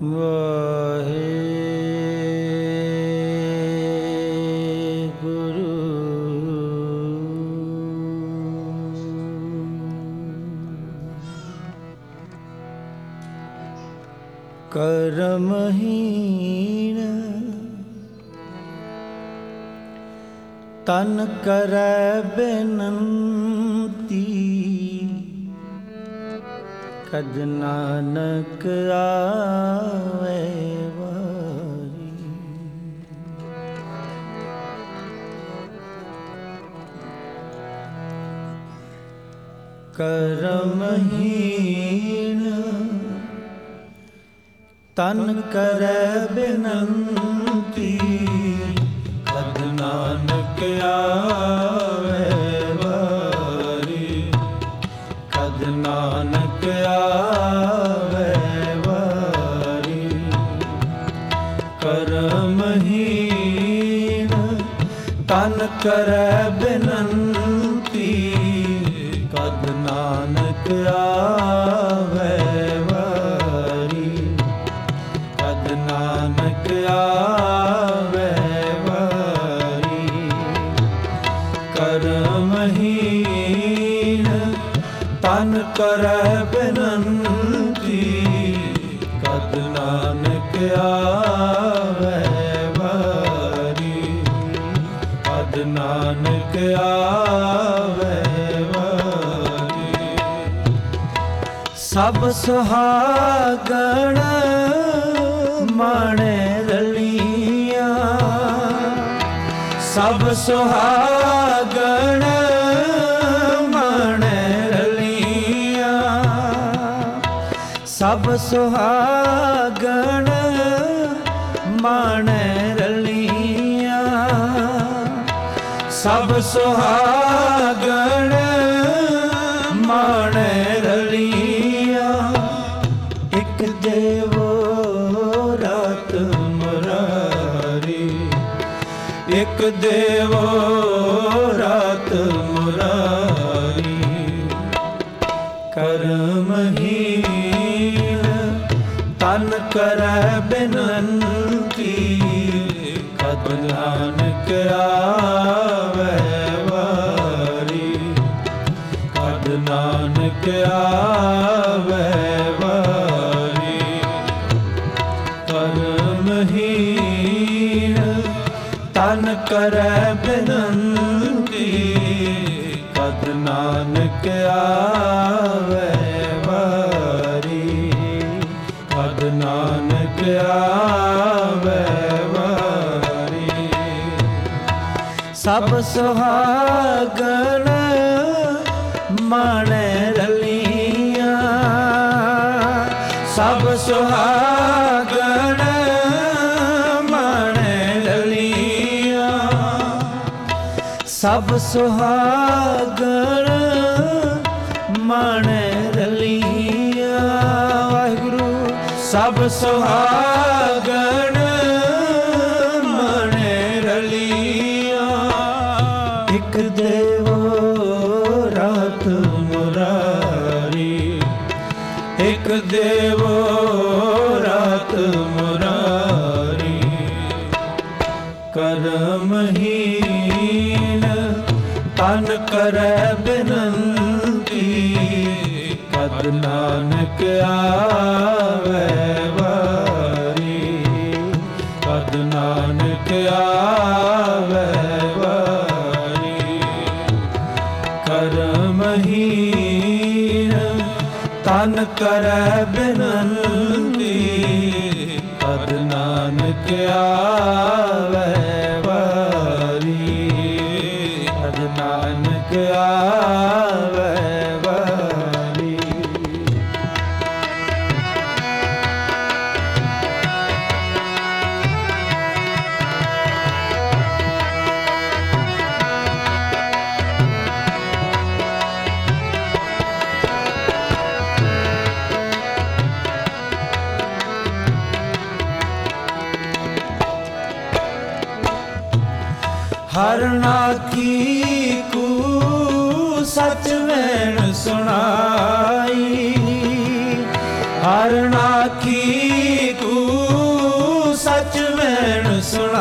ਵਾਹਿਗੁਰੂ ਕਰਮਹੀਣ ਤਨ ਕਰੈ ਬੇਨੰਤੀ ਕਦ ਨਾਨਕ ਆਵੇ ਵਾਰੀ। ਕਰਮਹੀਣ ਤਨ ਕਰੈ ਬੇਨੰਤੀ ਕਦ ਨਾਨਕ ਆਵੇ ਵਾਰੀ। ਕਦ ਨਾਨਕ ਆਵੇ ਵਾਰੀ। ਕਰਮਹੀਣ ਤਨ ਕਰੈ ਬੇਨੰਤੀ ਕਦ ਨਾਨਕ ਆਵੇ ਵਾਰੀ। ਕਦ ਨਾਨਕ ਆਵੇ ਵਾਰੀ। ਕਰਮਹੀਣ ਤਨ ਕਰੈ ਬੇਨੰਤੀ ਕਦ ਨਾਨਕ ਆਵੇ ਵਾਰੀ। ਕਦ ਨਾਨਕ ਆਵੇ ਵਾਰੀ। ਸਭ ਸੁਹਾਗਣ ਮਾਣੇ ਰਲੀਆਂ। ਸਭ ਸੁਹਾਗਣ ਮਾਣੇ ਰਲੀਆਂ। ਸਭ ਸੁਹਾਗਣ ਮਾਣੇ ਰਲੀਆਂ। ਸਭ ਸੁਹਾਗਣ ਮਾਣੇ ਰਲੀਆਂ। ਇਕ ਦੇਵੋ ਰਾਤ ਮੁਰਾਰੀ। ਇਕ ਦੇਵੋ ਰਾਤ ਮੁਰਾਰੀ। ਕਰਮਹੀਣ ਤਨ ਕਰੈ ਬੇਨੰਤੀ ਕਦ ਨਾਨਕ ਆਵੇ ਵਾਰੀ। ਕਦ ਨਾਨਕ ਆਵੇ ਵਾਰੀ। ਕਰਮਹੀਣ ਤਨ ਕਰੈ ਬੇਨੰਤੀ ਕਦ ਨਾਨਕ ਆਵੇ ਵਾਰੀ। ਕਦ ਨਾਨਕ ਆਵੇ ਵਾਰੀ। ਸਭ ਸੁਹਾਗਣ ਮਾਣੇ ਰਲੀਆਂ। ਸਭ ਸੁਹਾਗਣ ਮਾਣੇ ਰਲੀਆਂ। ਸਭ ਸੁਹਾਗਣ ਮਾਣੇ ਰਲੀਆਂ। ਵਾਹਿਗੁਰੂ। ਸਭ ਸੁਹਾਗਣ ਮਾਣੇ ਰਲੀਆਂ। ਇਕ ਦੇਵੋ ਰਾਤ ਮੁਰਾਰੀ। ਇਕ ਦੇਵੋ ਰਾਤ ਮੁਰਾਰੀ। ਕਰਮਹੀਣ ਤਨ ਕਰੈ ਬੇਨੰਤੀ ਕਦ ਨਾਨਕ ਆਵੇ ਵਾਰੀ। ਕਦ ਨਾਨਕ ਆਵੇ ਵਾਰੀ। ਕਰਮਹੀਣ ਤਨ ਕਰੈ ਬੇਨੰਤੀ ਕਦ ਨਾਨਕ ਆਵੇ ਵਾਰੀ। ਕਦ ਨਾਨਕ ਆਵੇ ਵਾਰੀ। ਹਰ ਨਾਥੀ ਕੂ ਸਚ ਵੈਣ ਸੁਣਾਈ। ਹਰ ਨਾਥੀ ਕੂ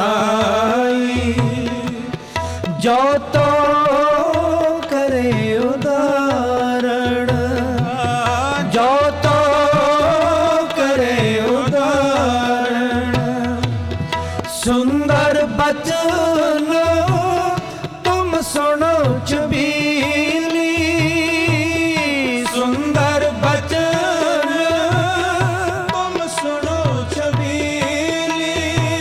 ਨਾਹੀ। ਜੋ ਤੋ ਕਰੇ ਉਦਾਹਰਣ, ਜੋ ਤੋ ਕਰੇ ਉਦਾਹਰਣ। ਸੁੰਦਰ ਬਚਨ ਤੁਮ ਸੁਣੋ ਛਬੀਲੀ, ਸੁੰਦਰ ਬਚਨ ਤੁਮ ਸੁਣੋ ਛਬੀਲੀ।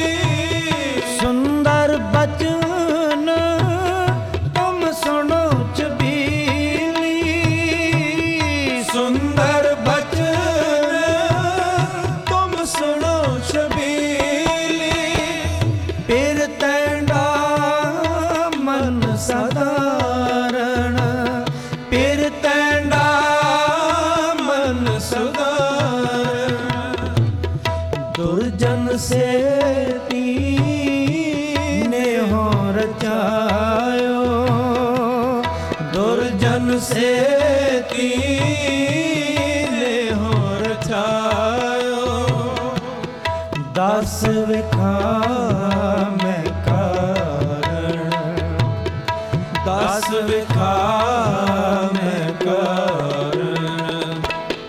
ਸੁੰਦਰ ਬਚਨ ਤੁਮ ਸੁਣੋ ਛਬੀਲੀ, ਸੁੰਦਰ ਬਚਨ ਤੁਮ ਸੁਣੋ ਛਬੀਲੀ। ਫਿਰ ਤੈਂਡਾ ਮਨ ਸਧਾਰਨ, ਫਿਰ ਤੈਂਡਾ ਮਨ ਸਧਾਰਨ। ਦੁਰਜਨ ਸੇਤੀ ਨੇਹੋ ਰਚਾਇਓ, ਦੁਰਜਨ ਸੇਤੀ ਨੇਹੋ ਰਚਾਇਓ। ਦਸ ਵਿਖਾ ਮੈਂ ਕਾਰਣ, ਦਸ ਵਿਖਾ ਮੈਂ ਕਾਰਣ।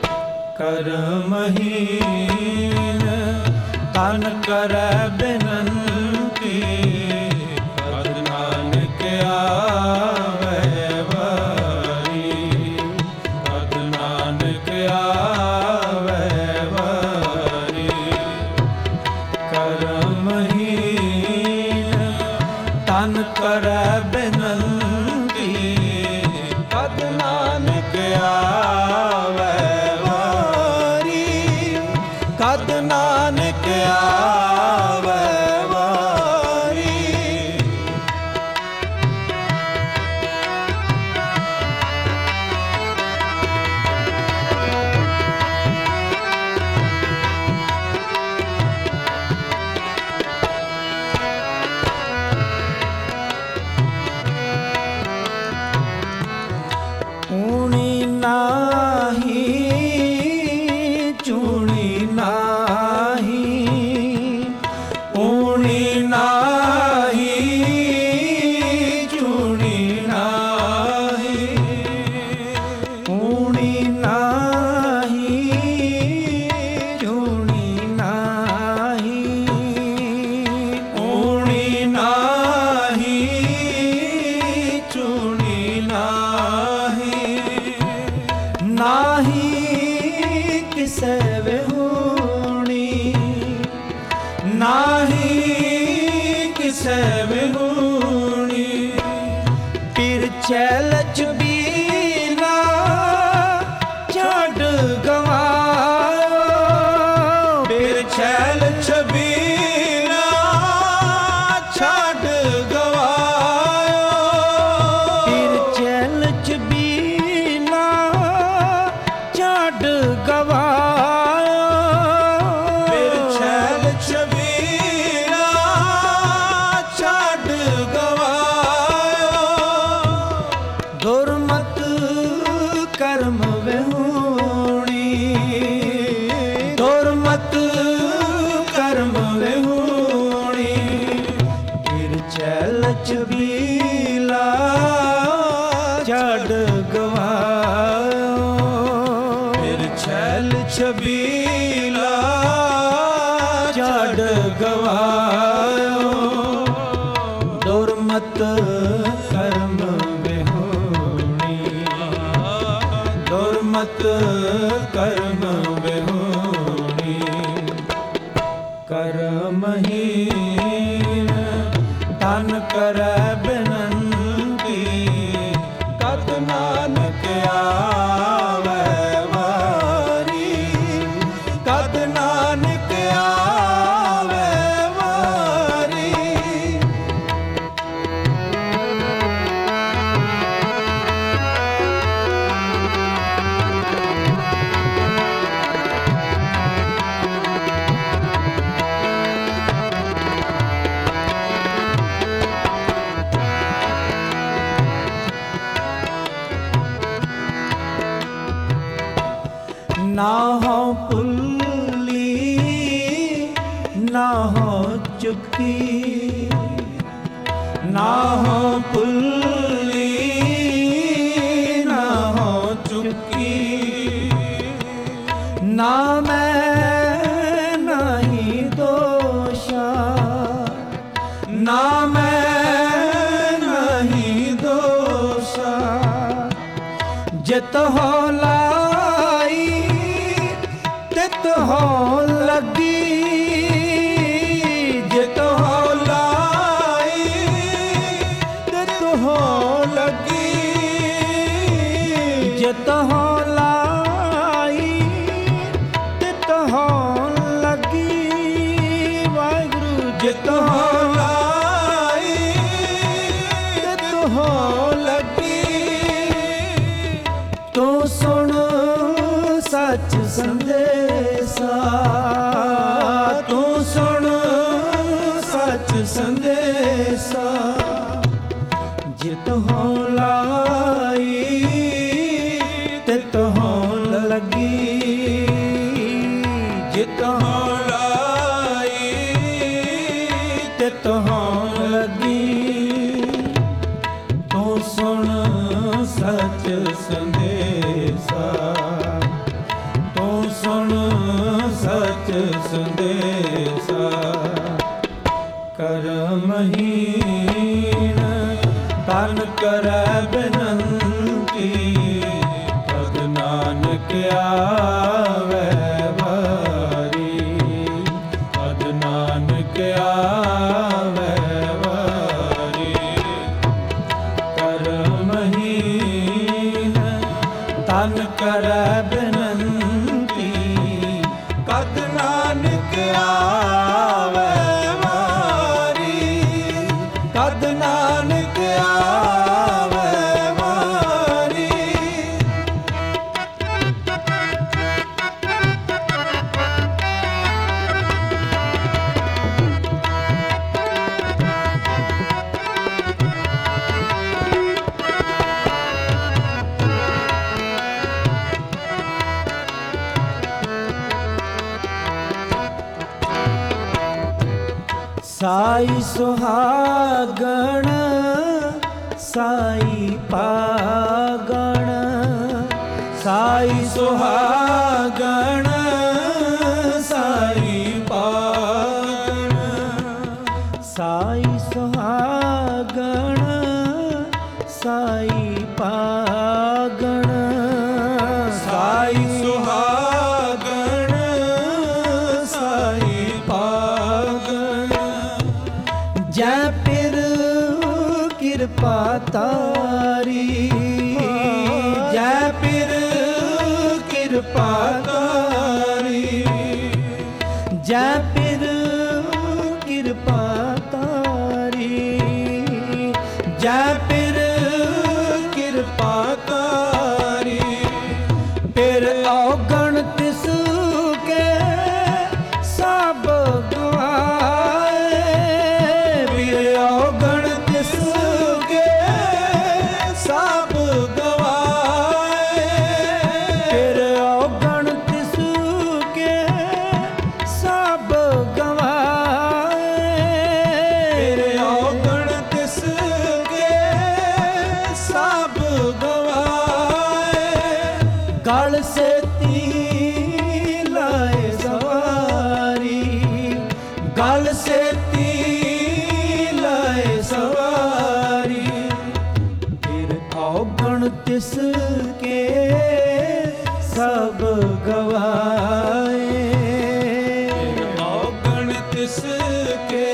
ਕਰਮਹੀਨ ਤਨ ਕਰੈ ਬਿਨੰਤੀ, ਪਦ ਨਾਨਕ ਆਵੈ ਵਾਰੀ, ਪਦ ਨਾਨਕ ਆਵੈ ਵਾਰੀ। ਕਰਮਹੀਨ ਤਨ ਕਰੈ ਬਿਨੰਤੀ, ਪਦ ਨਾਨਕ ਆਵੈ ਵਾਰੀ, ਕਦ ਨਾਨਕ ਆਵੈ ਵਾਰੀ। ਊਣੀ ਨਾਹੀ ਚੂਣੀ ਨਾਹੀ, ਊਣੀ ਨਾਹੀ ਚੂਣੀ ਨਾਹੀ, ਊਣੀ ਨਾਹੀ ਚੂਣੀ ਨਾਹੀ, ਊਣੀ ਨਾਹੀ ਚੂਣੀ ਨਾਹੀ। ਨਾਹੀ ਕਿਸੇ ਵਿਹੂਣੀ, ਨਾਹੀ ਕਿਸੇ ਵਿਹੂਣੀ। ਫਿਰ ਛੈਲ ਛਬੀਲਾ ਛੱਡ ਗਵਾਇਓ, ਫਿਰ ਛੈਲ ਛਬੀਲਾ ਛੱਡ ਗਵਾਇਓ। ਫਿਰ ਛੈਲ ਛਬੀਲਾ ਛੱਡ ਗਵਾਇਓ, ਫਿਰ ਛੈਲ ਛਬੀਲਾ ਛੱਡ ਗਵਾਇਓ। ਦੁਰਮਤ ਕਰਮ ਵਿਹੂਣੀ, ਦੁਰਮਤ ਕਰਮ ਵਿਹੂਣੀ। ਫਿਰ ਛੈਲ ਛਬੀਲਾ ਛੱਡ ਗਵਾਇਓ, ਫਿਰ ਛੈਲ ਛਬੀਲਾ ਛੱਡ ਗਵਾਇਓ। ਦੁਰਮਤ ਕਰਮ ਵਿਹੂਣੀ, ਦੁਰਮਤ ਕਰਮ ਵਿਹੂਣੀ। ਕਰਮਹੀਨ ਤਨ ਕਰੈ ਬਿਨੰਤੀ, ਕਦ ਨਾਨਕ ਆਵੈ ਵਾਰੀ, ਕਦ ਨਾਨਕ ਆਵੈ ਵਾਰੀ। ਨਾ ਹੋ ਭੁੱਲੀ ਨਾ ਹੋ ਚੁੱਕੀ, ਨਾਹੋ ਭੁੱਲੀ ਨਾਹੋ ਚੁੱਕੀ, ਨਾ ਮੈਂ ਨਹੀਂ ਦੋਸ਼ਾ, ਨਾ ਮੈਂ ਨਹੀਂ ਦੋਸ਼ਾ। ਜਿਤ ਹੋ ਲਾਈ ਤਿਤ ਹੋ ਲੱਗੀ, ਜਿਤ ਹੋ ਲਾਈ ਤਿਤ ਹੋ ਲੱਗੀ, ਜਿਤ ਹੋ ਲਾਈ ਤਿਤ ਹੋ ਲੱਗੀ। ਵਾਹਿਗੁਰੂ ਜਿਤ ਹੋ ਲਾਈ ਤਿਤ ਹੋ ਲੱਗੀ। ਤੂੰ ਸੁਣ ਸੱਚ ਸੰਦੇਸਾ, ਤੂੰ ਸੁਣ ਸੱਚ ਸੰਦੇਸਾ। ਜਿਤ ਹੋ ਲਾਈ ਤਿਤ ਹੋ ਲੱਗੀ, ਜਿਤ ਹੋ ਲਾਈ ਤਿਤ ਹੋ ਲੱਗੀ। ਤੂੰ ਸੁਣ ਸੱਚ ਸੰਦੇਸਾ, ਤੂੰ ਸੁਣ ਸੱਚ ਸੰਦੇਸਾ। ਕਰਮਹੀਨ ਤਨ ਕਰੈ ਬਿਨੰਤੀ, ਪਦ ਨਾਨਕ ਆਵੈ ਵਾਰੀ, ਪਦ ਨਾਨਕ ਆਵੈ ਵਾਰੀ। ਕਰਮਹੀਨ ਤਨ ਕਰੈ ਬਿਨੰਤੀ, ਕਦ ਨਾਨਕ ਆਵੈ ਵਾਰੀ, ਕਦ ਨਾਨਕ ਆਵੈ ਵਾਰੀ। ਸਾਈ ਸੁਹਾਗਣ ਸਾਈ ਪਾਗਣ, ਸਾਈ ਸੁਹਾਗਣ ਸਾਈ ਪਾਗਣ, ਸਾਈ ਸੁਹਾਗਣ ਸਾਈ ਪਾਗਣ, ਸਾਈ ਸੁਹਾਗਣ ਸਾਈ ਪਾਗਣ। ਜੈ ਪਿਰ ਕਿਰਪਾ ਤਾਰੀ, ਜੈ ਪਿਰ ਕਿਰਪਾ ਤਾਰੀ, ਜੈ ਪਿਰ ਕਿਰਪਾ ਤਾਰੀ, ਜੈ ਪਿਰ ਕਿਰਪਾ ਤਾਰੀ। ਪਿਰ ਔਗਣ ਤਿਸ ਕੇ ਸਭ ਗਵਾਏ, ਪਿਰ ਔਗਣ ਤਿਸ ਕੇ ਸਭ ਗਵਾਏ, ਪਿਰ ਔਗਣ ਤਿਸ ਕੇ ਸਭ ਗਵਾਏ, ਪਿਰ ਔਗਣ ਤਿਸ ਕੇ ਸਭ ਗਵਾਏ। ਗਲ ਸੇਤੀ ਲਾਏ ਸਵਾਰੀ, ਗਲ ਸੇਤੀ ਲਾਏ ਸਵਾਰੀ। ਫਿਰ ਔਗਣ ਤਿਸ ਕੇ ਸਭ ਗਵਾਏ, ਔਗਣ ਤਿਸ ਕੇ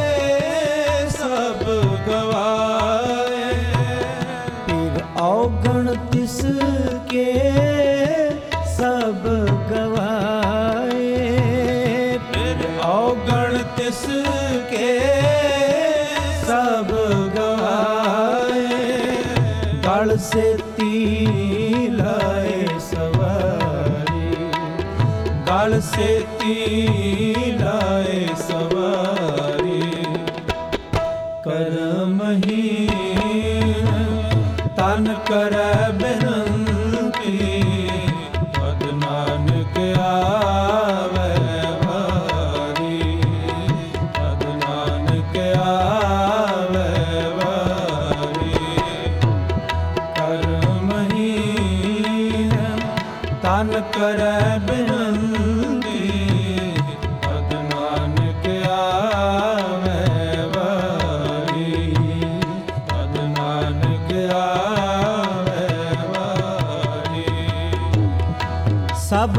ਸਭ ਗਵਾਏ। ਫਿਰ ਔਗਣ ਤਿਸ ਕੇ ਸਭ ਗਵਾਏ, ਫਿਰ ਔਗਣ ਤਿਸ ਕੇ ਸਭ ਗਵਾਏ। ਗਲ ਸੇਤੀ ਲਾਏ ਸਵਾਰੀ, ਗਲ ਸੇਤੀ ਲਾਏ ਸਵਾਰੀ। ਕਰਮਹੀਨ ਤਨ ਕਰੈ ਬਿਨੰਤੀ, ਪਦ ਨਾਨਕ ਆਵੈ ਵਾਰੀ, ਪਦ ਨਾਨਕ ਆਵੈ ਵਾਰੀ।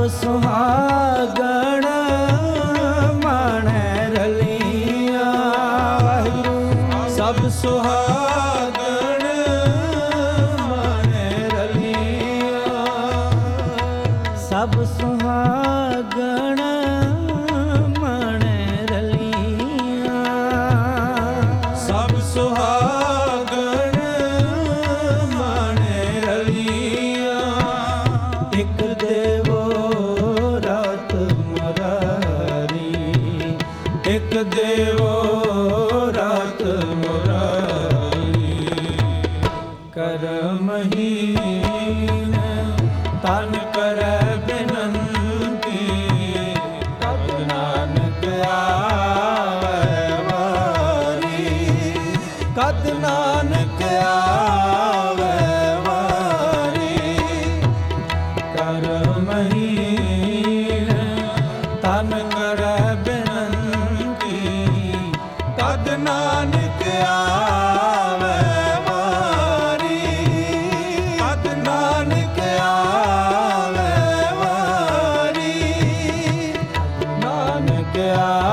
ਸੁਹਾਗਣ ਮਾਣੈ ਰਲੀਆਂ। ਵਾਹਿਗੁਰੂ ਸਭ ਸੁਹਾਗਣ ਮਾਣੈ ਰਲੀਆਂ। ਸਭ ਸੁਹਾਗਣ ਮਾਣੈ ਰਲੀਆਂ। ਸਭ ਸੁਹਾਗਣ ਮਾਣੈ ਰਲੀਆਂ। ਇਕ ਦੇਵੋ ਰਾਤ ਮੁਰਾਰੀ। ਇਕ ਦੇਵੋ ਰਾਤ ਮੁਰਾਰੀ। ਕਰਮਹੀਨ ਤਨ ਕਰੈ ਬਿਨੰਤੀ। ਤਬ ਨਾਨਕ ਆਵੈ ਵਾਰੀ। ਕਦ ਨਾਨਕ ਆਵੈ ਵਾਰੀ। ਕਰਮਹੀਨ ਤਨ ਕਰੈ ਬਿਨੰਤੀ। ਤਦ ਨਾਨਕ ਆਵੈ ਵਾਰੀ। ਕਦ ਨਾਨਕ ਆਵੈ ਵਾਰੀ। ਨਾਨਕ ਆਵੈ